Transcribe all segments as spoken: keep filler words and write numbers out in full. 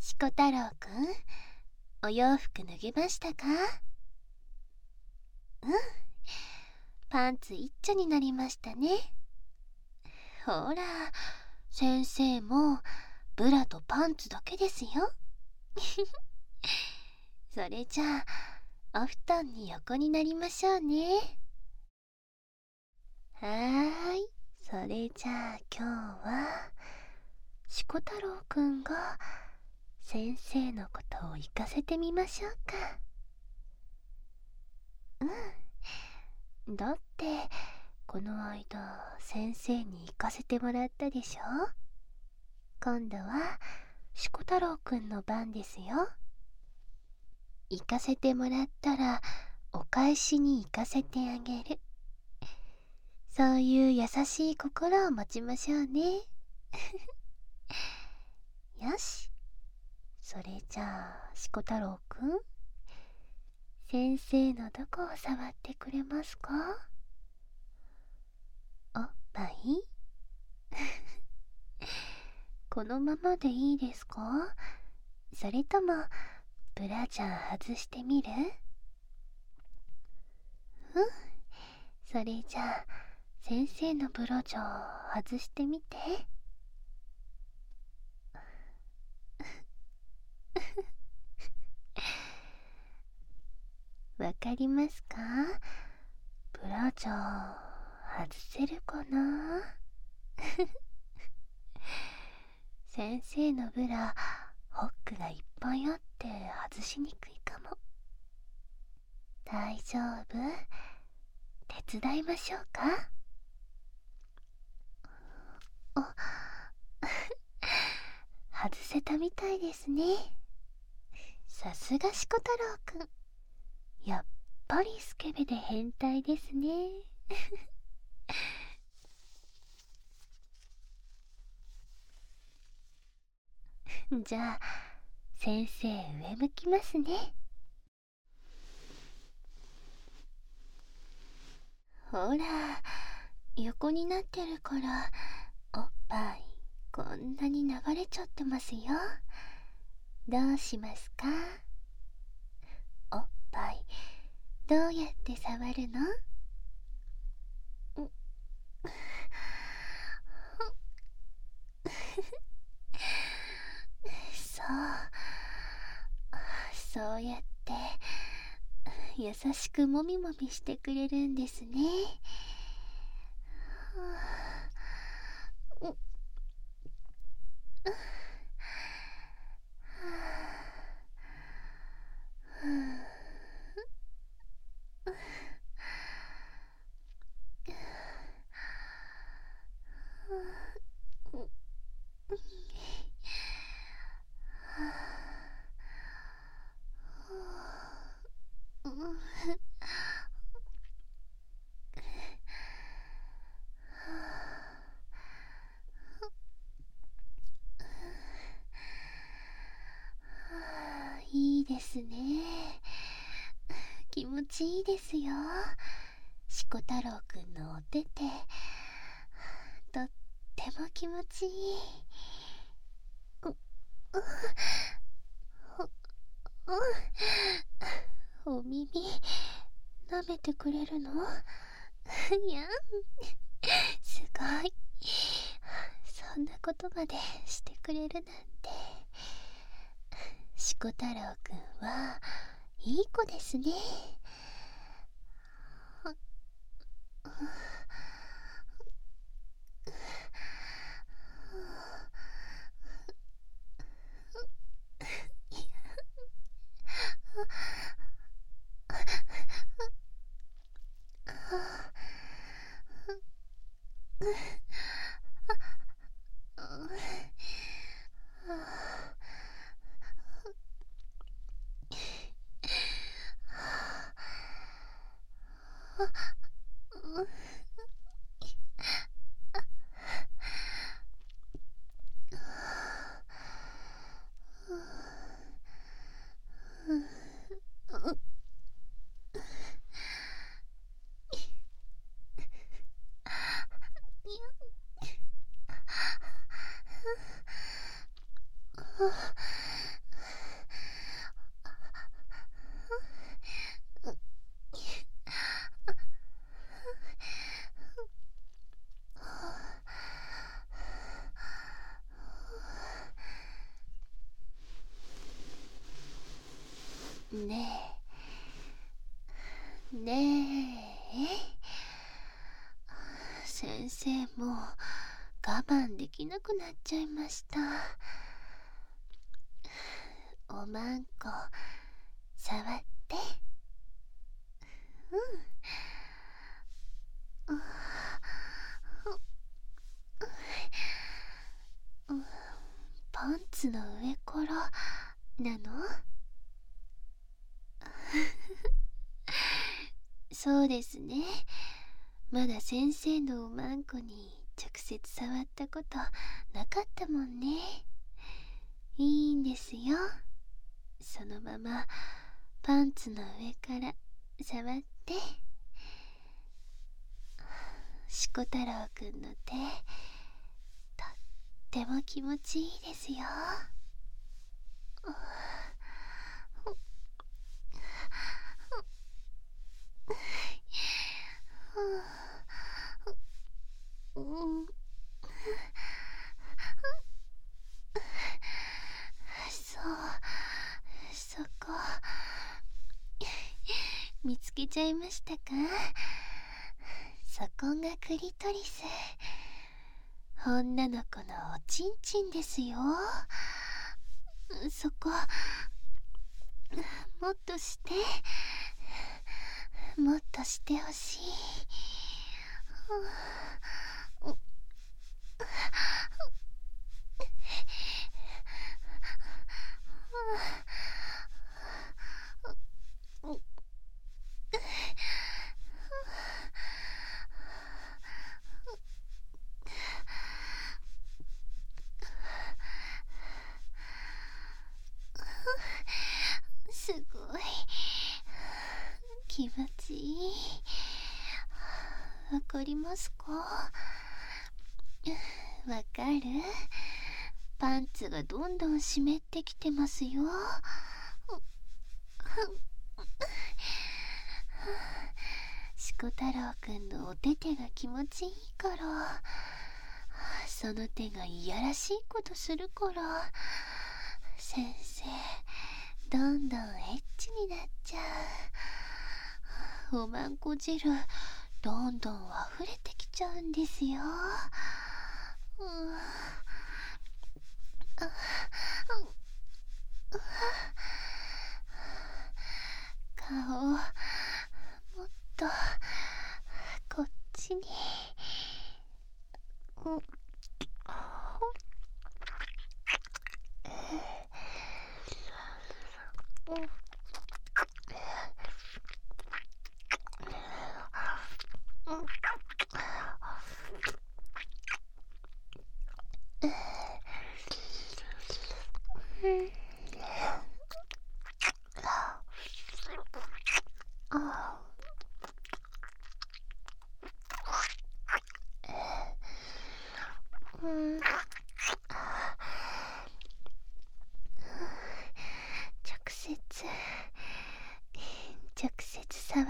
しこ太郎くん、お洋服脱げましたか？うん、パンツ一丁になりましたね。ほら、先生もブラとパンツだけですよ。それじゃあお布団に横になりましょうね。はーい、それじゃあ今日はしこ太郎くんが先生のことを行かせてみましょうか。うん、だってこの間先生に行かせてもらったでしょ。今度はしこ太郎くんの番ですよ。行かせてもらったらお返しに行かせてあげる。そういう優しい心を持ちましょうね。よし、それじゃあしこ太郎くん、先生のどこを触ってくれますか？おっぱいこのままでいいですか？それともブラジャー外してみる？うん、それじゃあ先生のブラジャー外してみて。わかりますか？ブラジャー外せるかな？先生のブラ、ホックがいっぱいあって外しにくいかも。大丈夫？手伝いましょうか？あ、外せたみたいですね。さすがしこ太郎くん、やっぱりスケベで変態ですね。じゃあ先生上向きますね。ほら、横になってるからおっぱいこんなに流れちゃってますよ。どうしますか？おっぱいどうやって触るの？そうそうやって優しくもみもみしてくれるんですね。いいですね。気持ちいいですよ。しこ太郎くんのお手手、とっても気持ちいい。う、う、う、お耳舐めてくれるの？いや、すごい。そんなことまでしてくれるなんて。しこ太郎くんはいい子ですね。 ねえねえ、先生もう我慢できなくなっちゃいました。おまんこ触って。うん、うん、パンツの上からなの？そうですね。まだ先生のおまんこに直接触ったことなかったもんね。いいんですよ。そのままパンツの上から触って。しこ太郎くんの手、とっても気持ちいいですよ。うん、そう、そこ見つけちゃいましたか？そこがクリトリス、女の子のおちんちんですよ。そこもっとしてもっとしてほしい。すごい気持ちいい。わかりますか？わかる？パンツがどんどん湿ってきてますよ。しこ太郎くんのお手手が気持ちいいから、その手がいやらしいことするから、先生どんどんエッチになっちゃう。おまんこ汁どんどん溢れてきちゃうんですよ。うん、あ、顔もっとこっちに。うん、うん、直接直接触って。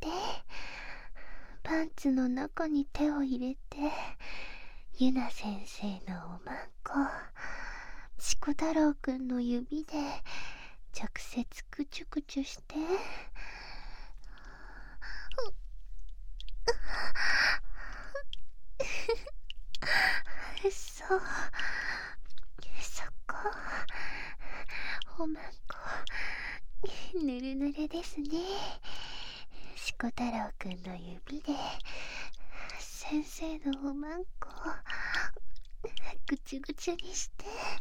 パンツの中に手を入れて、ゆな先生のおまんこしこ太郎くんの指で直接クチュクチュして。そう、そこおまんこぬるぬるですね。しこ太郎くんの指で先生のおまんこぐちゅぐちゅにして。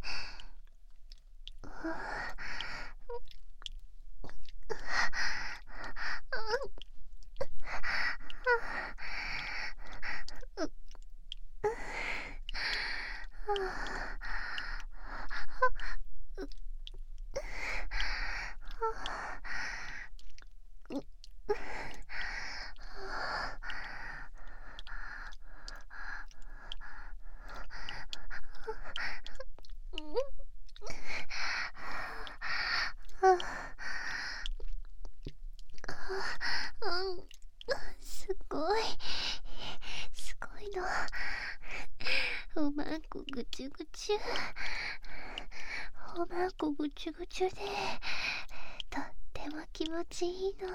すごいすごいの。おまんこぐちゅぐちゅ、おまんこぐちゅぐちゅでとってても気持ちいいの。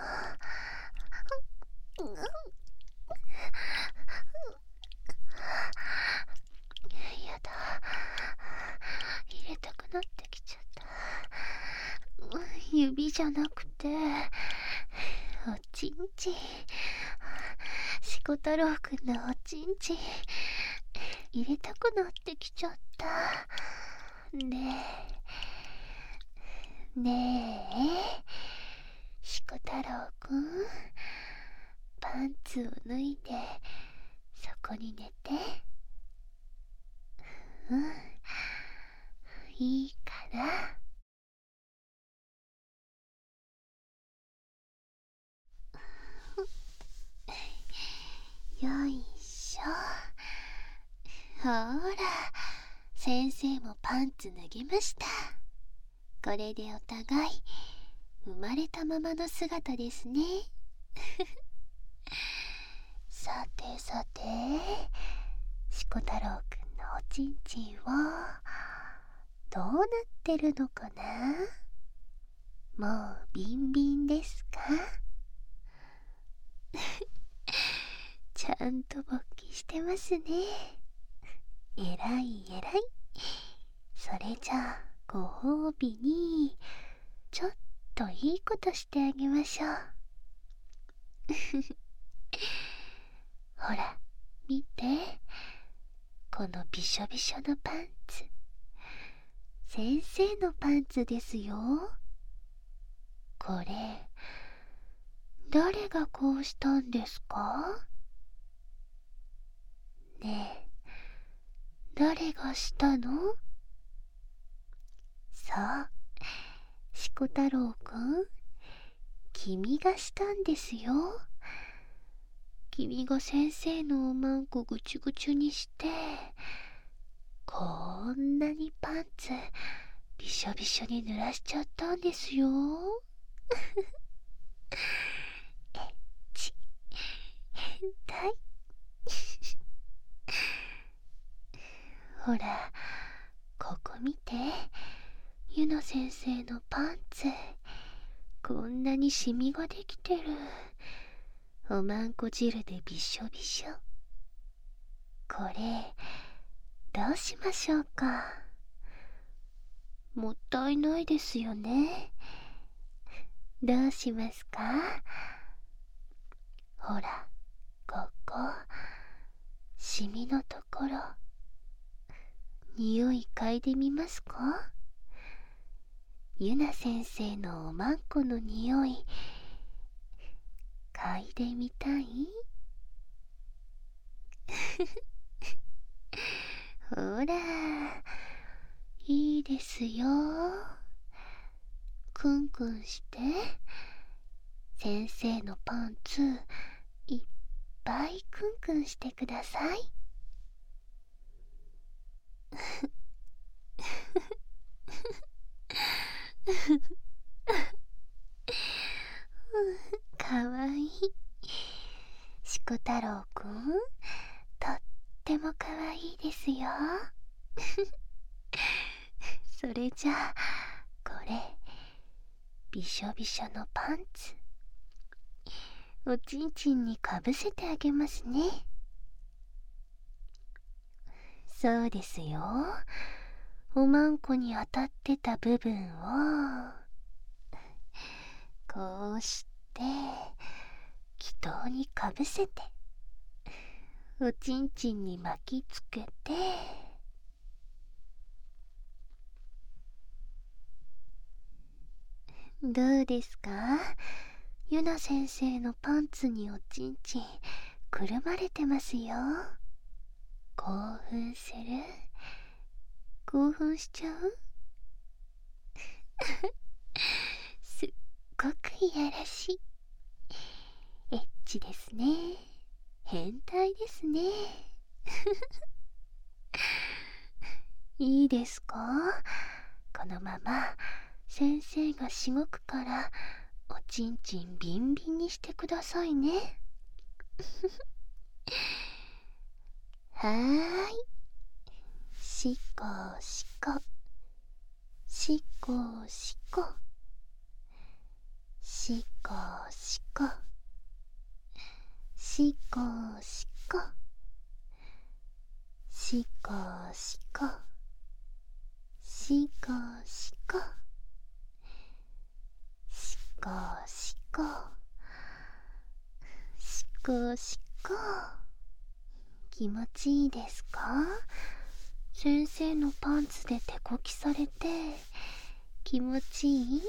やだ、入れたくなってきちゃった。指じゃなくておちんちん。しこ太郎くんのおちんちん入れたくなってきちゃった。ねえねえ、しこ太郎くん、パンツを脱いでそこに寝て。うん、いいから。よいしょ。ほら、先生もパンツ脱ぎました。これでお互い生まれたままの姿ですね。さてさて、しこ太郎くんのおちんちんはどうなってるのかな。もうビンビンですか？ちゃんと勃起してますね。えらいえらい。それじゃあご褒美にちょっといいことしてあげましょう。ほら見て、このびしょびしょのパンツ、先生のパンツですよ。これ誰がこうしたんですか？ねえ、誰がしたの？そう、しこ太郎くん、君がしたんですよ。君が先生のおまんこぐちゅぐちゅにして、こんなにパンツびしょびしょに濡らしちゃったんですよ。えっち、変態。ほら、ここ見て、ゆの先生のパンツ、こんなにシミができてる。おまんこ汁でびしょびしょ。これどうしましょうか？もったいないですよね。どうしますか？ほら、ここシミのところ、匂い嗅いでみますか？ゆな先生のおまんこの匂い嗅いでみたい？ほら、いいですよ。くんくんして、先生のパンツいっぱいくんくんしてください。かわいい。しこ太郎くん、とってもかわいいですよ。それじゃあ、これびしょびしょのパンツ、おちんちんにかぶせてあげますね。そうですよ。おまんこに当たってた部分をこうして気筒にかぶせて、おちんちんに巻きつけて、どうですか？ゆな先生のパンツにおちんちんくるまれてますよ。興奮する？興奮しちゃう？すっごくいやらしい。エッチですね。変態ですね。いいですか？このまま先生がしごくからおちんちんビンビンにしてくださいね。はーい。しこしこしこしこしこしこしこしこしこしこしこしこしこしこしこしこ。気持ちいいですか？先生のパンツで手こきされて気持ちいい？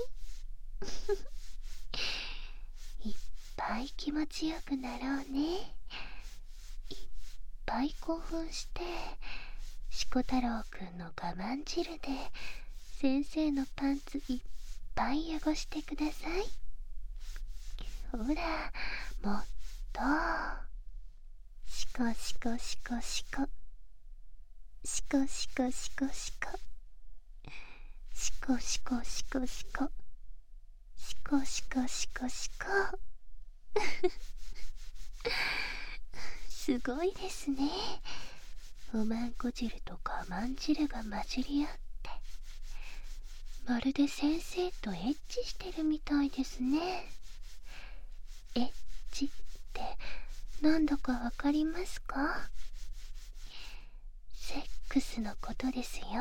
いっぱい気持ちよくなろうね。いっぱい興奮してしこ太郎くんの我慢汁で先生のパンツいっぱい汚してください。ほら、もっとしこしこしこしこしこしこしこしこしこしこしこしこしこしこしこしこ。すごいですね。おまんこ汁と我慢汁が混じり合ってまるで先生とエッチしてるみたいですね。エッチって何だかわかりますか？セックスのことですよ。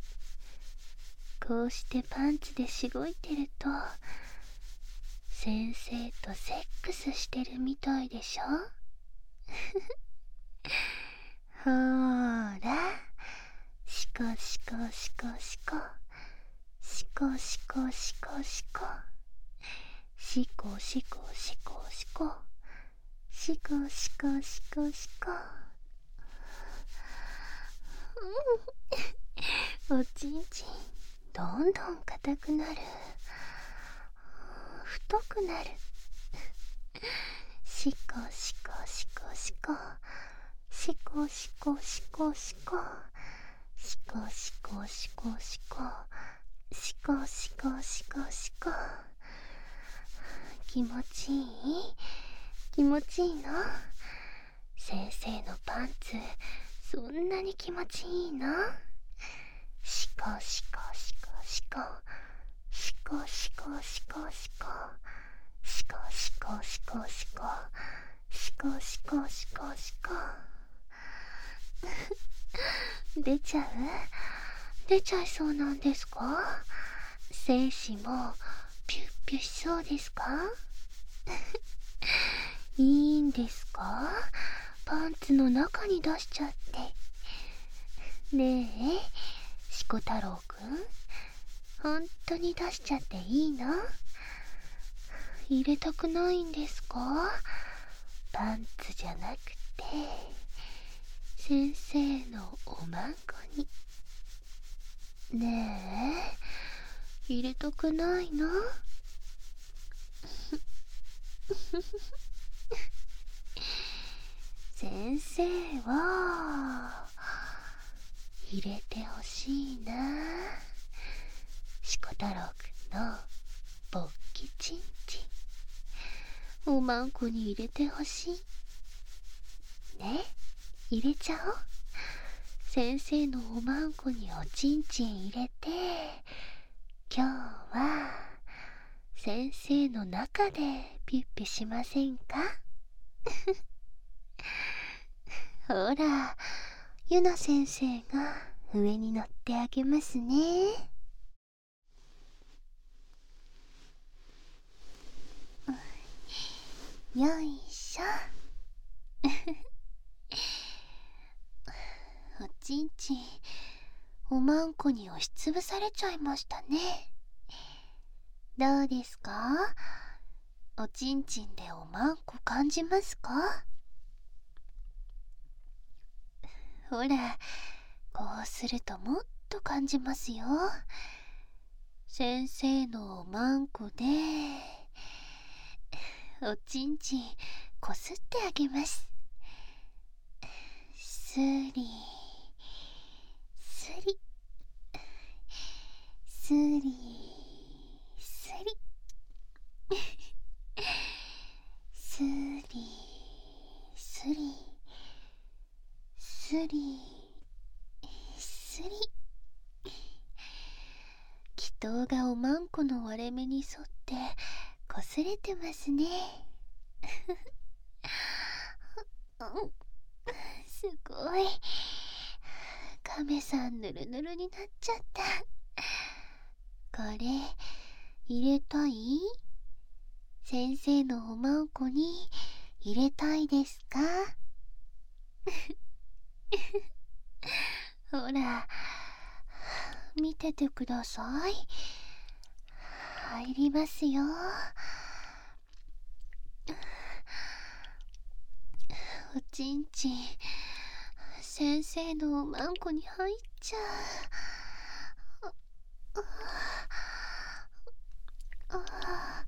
こうしてパンツでしごいてると先生とセックスしてるみたいでしょ。ほーら、しこしこしこしこしこしこしこしこしこしこしこしこしこしこしこしこ。おちんちんどんどん硬くなる。太くなる。しこしこしこしこしこしこしこしこしこしこしこしこしこしこしこしこ。気持ちいい？気持ちいいの？先生のパンツそんなに気持ちいいの？しこしこしこしこしこしこしこしこしこしこしこしこしこしこしこしこ。出ちゃう？出ちゃいそうなんですか？精子もピュッピュしそうですか？いいんですか？パンツの中に出しちゃって。ねえ、しこ太郎くん、ほんとに出しちゃっていいの？入れたくないんですか？パンツじゃなくて先生のおまんこに。ねえ、入れたくないの？先生は入れてほしいな。しこ太郎くんのぼっきちんちんおまんこに入れてほしいね。入れちゃおう。先生のおまんこにおちんちん入れて今日は先生の中でピュッピュしませんか？ほら、ゆな先生が上に乗ってあげますね。よいしょ。おちんちんおまんこに押しつぶされちゃいましたね。どうですか？おちんちんでおまんこ感じますか？ほら、こうするともっと感じますよ。先生のおまんこでおちんちんこすってあげます。すりすりすりすりすりすりすりすり。祈祷がおまんこの割れ目に沿って擦れてますね。すごい。亀さんぬるぬるになっちゃった。これ入れたい？先生のおまんこに入れたいですか？ほら、見ててください。入りますよ。おちんちん、先生のおまんこに入っちゃう。ああ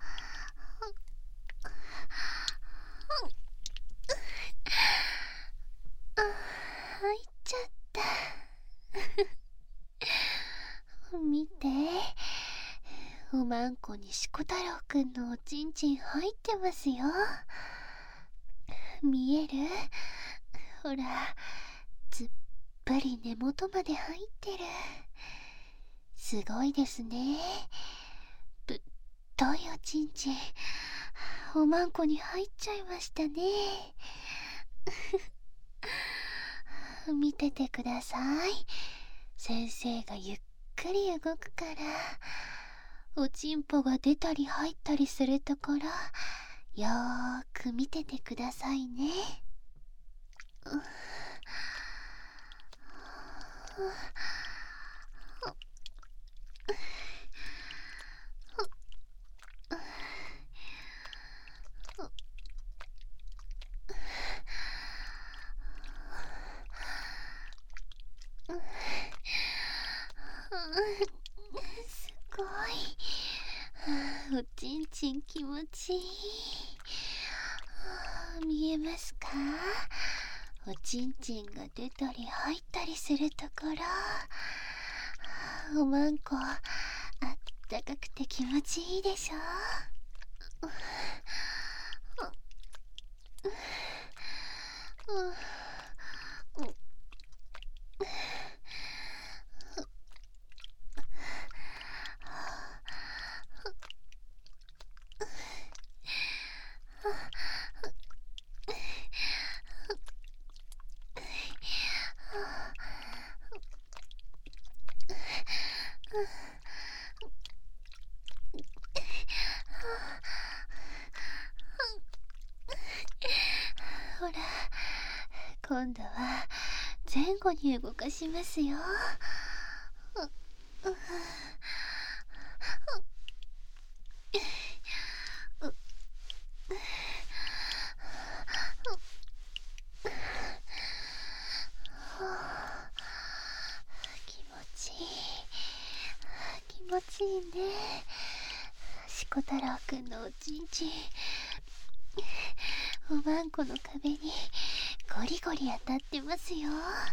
あ、入っちゃった。見て、おまんこにしこ太郎くんのおちんちん入ってますよ。見える？ほら、ずっぷり根元まで入ってる。すごいですね。ぶっといおちんちん、おまんこに入っちゃいましたね。見ててください。先生がゆっくり動くから、おちんぽが出たり入ったりするところ、よーく見ててくださいね。すごい。おちんちん気持ちいい。見えますか？おちんちんが出たり入ったりするところ、おまんこあったかくて気持ちいいでしょ？ほら、今度は前後に動かしますよ。気持ちいい、気持ちいいね。しこ太郎くんのおちんちん、おまんこの壁にゴリゴリ当たってますよ。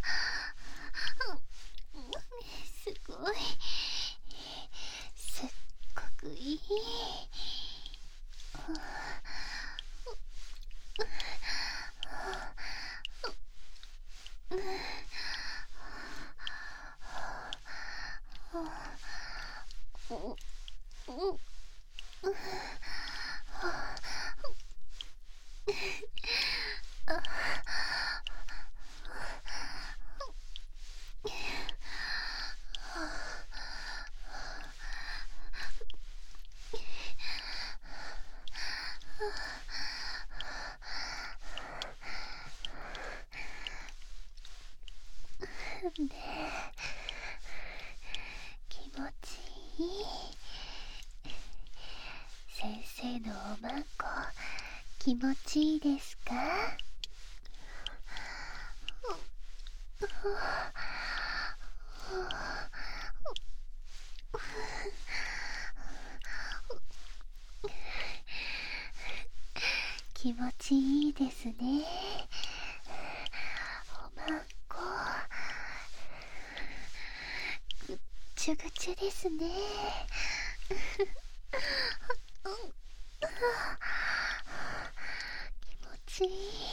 すごい、すっごくいい。ねえ、気持ちいい。先生のおまんこ気持ちいいですか？気持ちいいですね。おまんこぐっちゅぐちゅですね。気持ちいい、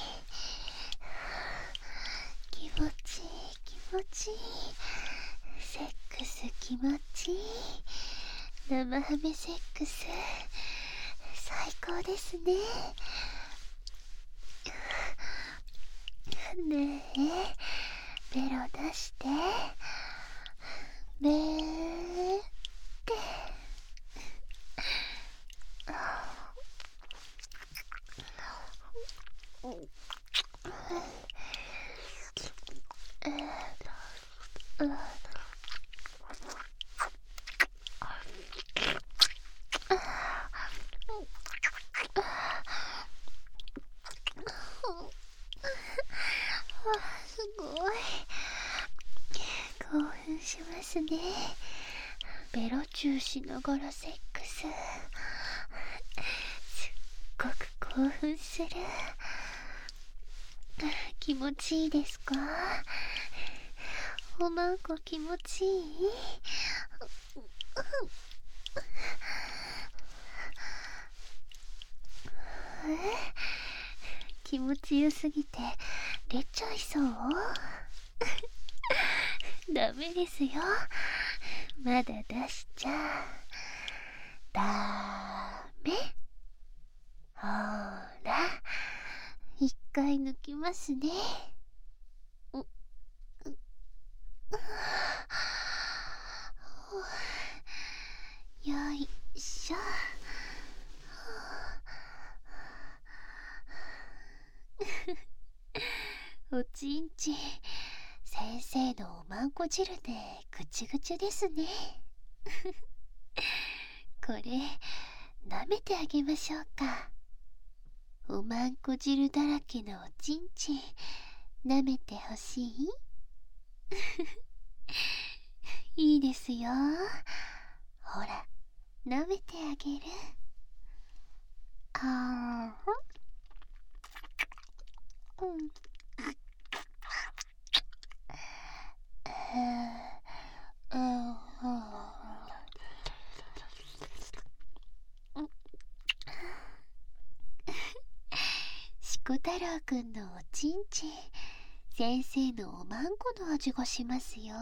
気持ちいい、気持ちいい。セックス気持ちいい。生ハメセックス最高ですね。ねえ、ベロ出して、べーって。すごい興奮しますね。ベロチューしながらセックス、すっごく興奮する。気持ちいいですか？おまんこ気持ちいい？気持ちよすぎて出ちゃいそう？ダメですよ、まだ出しちゃダメ。ほら、一回抜きますね。ううよいしょ。おちんちん、先生のおまんこ汁でぐちぐちですね。これ舐めてあげましょうか。おまんこ汁だらけのおちんちん舐めてほしい？いいですよ。ほら、舐めてあげる。あー、うん。うん、しこ太郎くんのおちんちん、先生のおまんこの味がしますよ。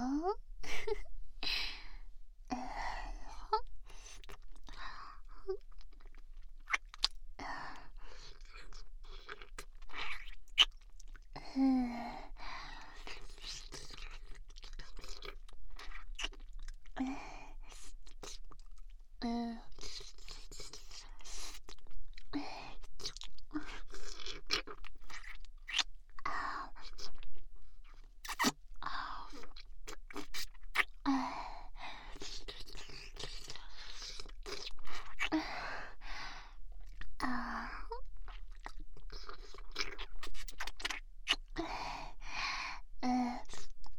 うん、うん、あー、うん、うん、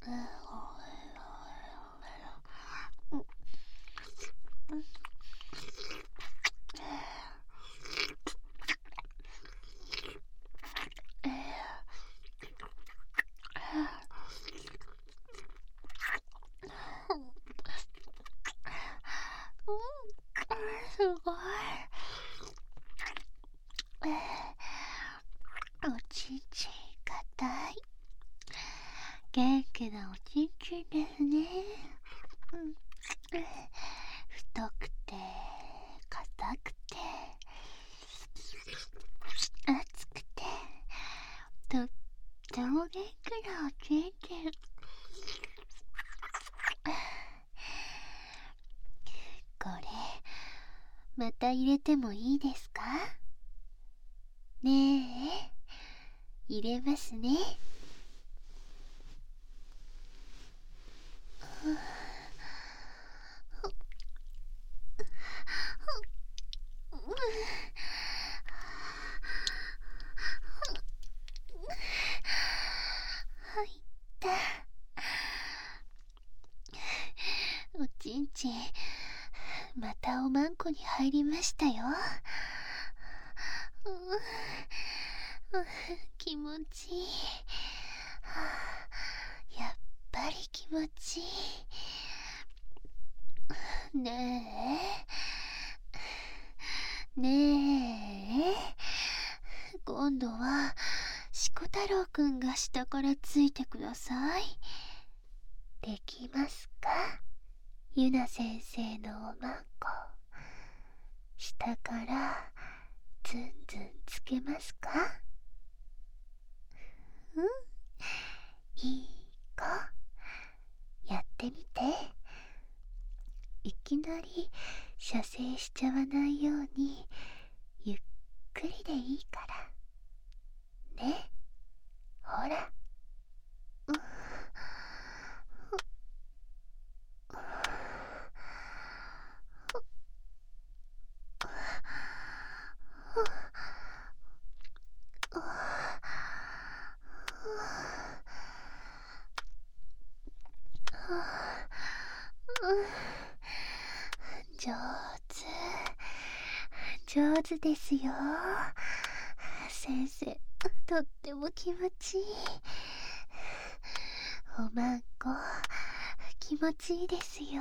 すごい。おちんちん硬い。元気なおちんちんですね。うん、太くて硬くて熱くてとっても元気なおちんちん。これまた入れてもいいですか？ねえ、入れますね。入った。おちんちんまたおまんこに入りましたよ。うん、気持ちいい。やっぱり気持ちいい。ねえねえ、今度はしこ太郎くんが下からついてください。できますか？ゆな先生のおまんこ、下からずんずんつけますか？うん、いい子、やってみて。いきなり射精しちゃわないようにゆっくりでいいからね。ほら、うん、上手上手ですよ。先生、とっても気持ちいい。おまんこ、気持ちいいですよ。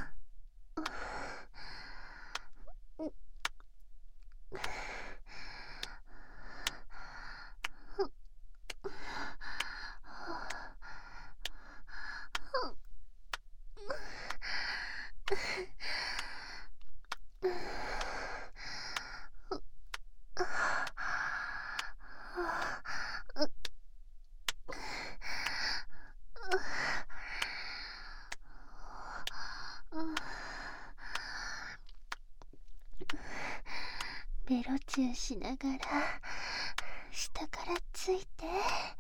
ベロチューしながら下からついて。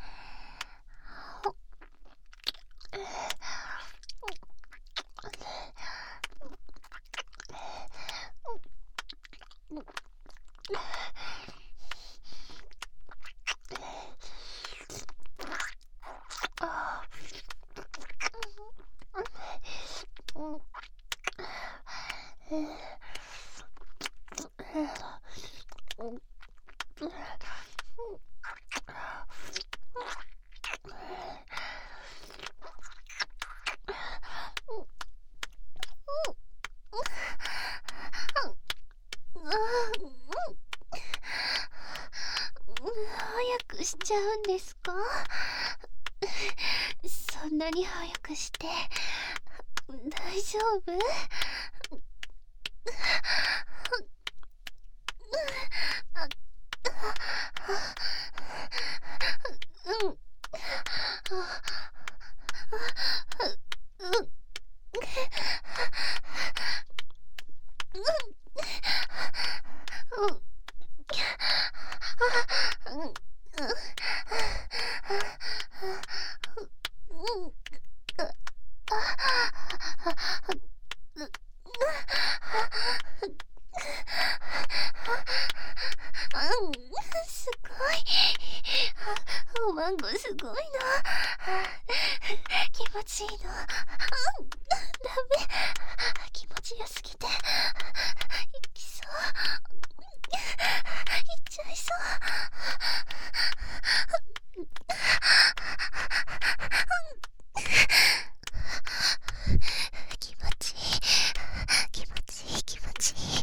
早くしちゃうんですか？そんなに早くして大丈夫？うん。すごい。おまんこすごいな。気持ちいいの。ダメ。気持ちよすぎていきそう。いっちゃいそう。気持ちいい気持ちいい気持ちいい。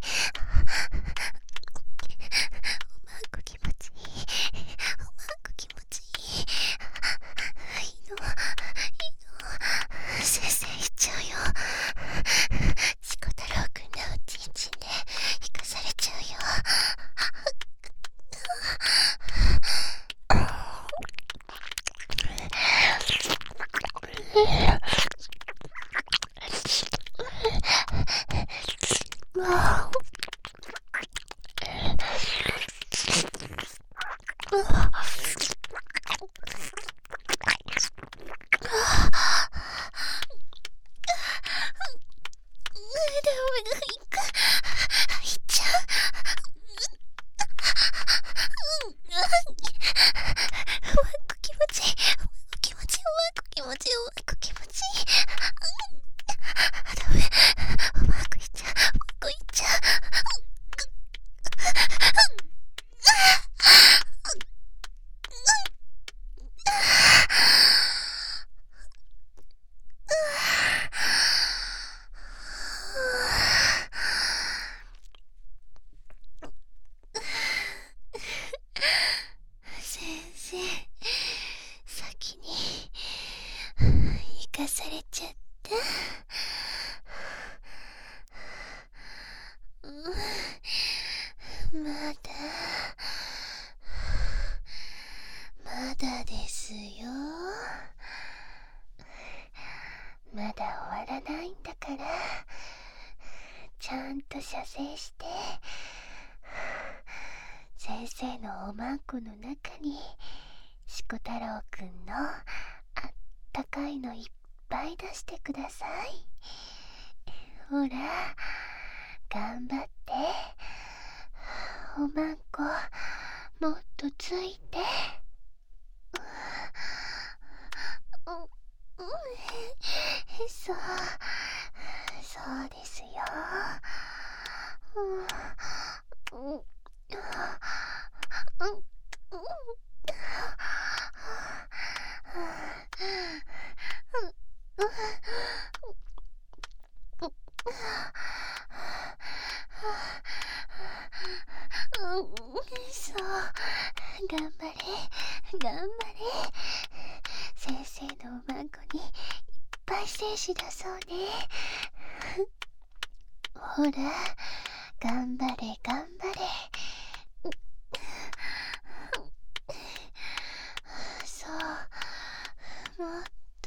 おまんこ気持ちいい。おまんこ気持ちいい。いいのいいの。先生言っちゃうよ。チコ太郎くんのおちんちんで生かされちゃうよ。おまんこいっちゃう。おまんこいっちゃう。 からちゃんと射精して、先生のおまんこの中にしこ太郎くんのあったかいのいっぱい出してください。ほら頑張って、おまんこもっとついて。うん、うん、そうそうですよ。うん、うん、うん、そう頑張れ頑張れ。先生のおまんこにいっぱい精子出そうね。ほら頑張れ頑張れ。そうもっと。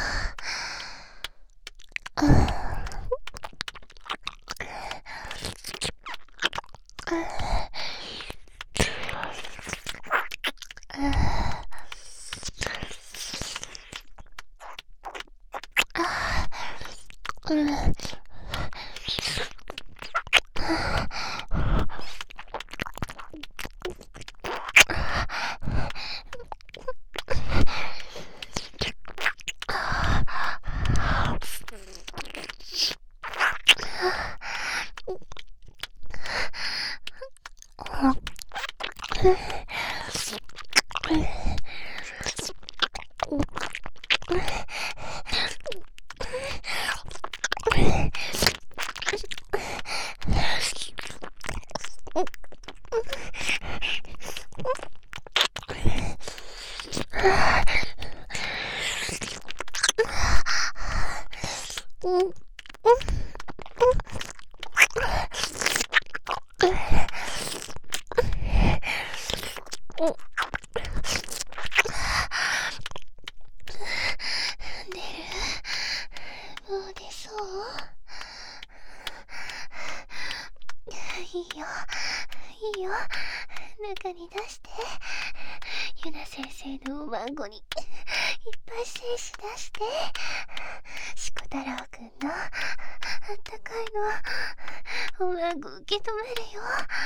いいよいいよ、中に出して。ゆな先生のおまんごにいっぱい精子出して。しこ太郎くんのあったかいのおまんご受け止めるよ。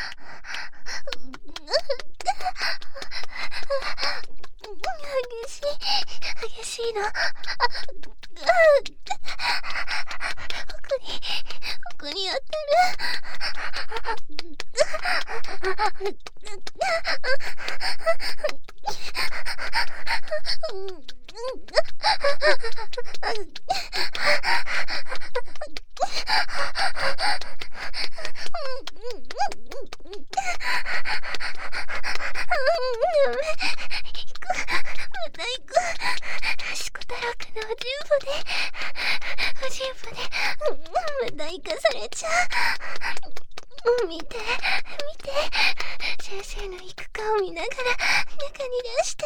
激しい激しいの。奥に奥に当たる。しこ太郎くんのおじゅんぶでおじゅんぶでまた生かされちゃう。見て見て、先生の行く顔見ながら中に出して。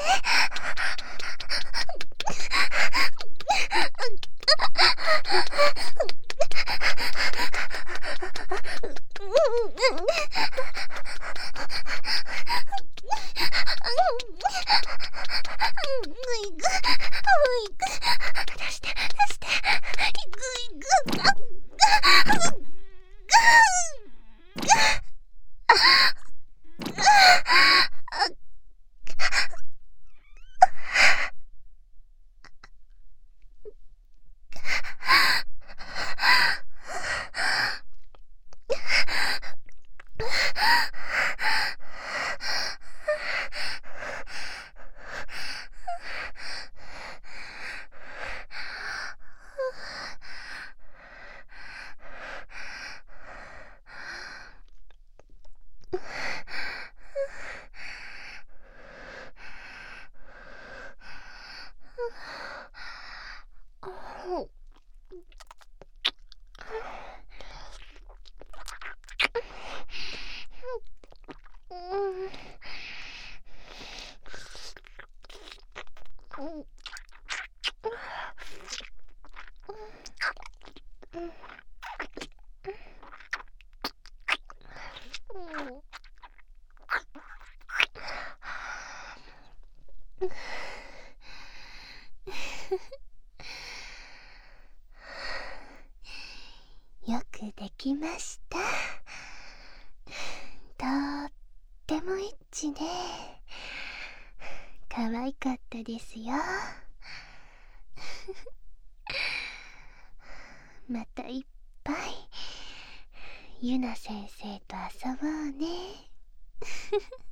出して出して、いくいく。 きました。とってもエッチで可愛かったですよ。またいっぱいゆな先生と遊ぼうね。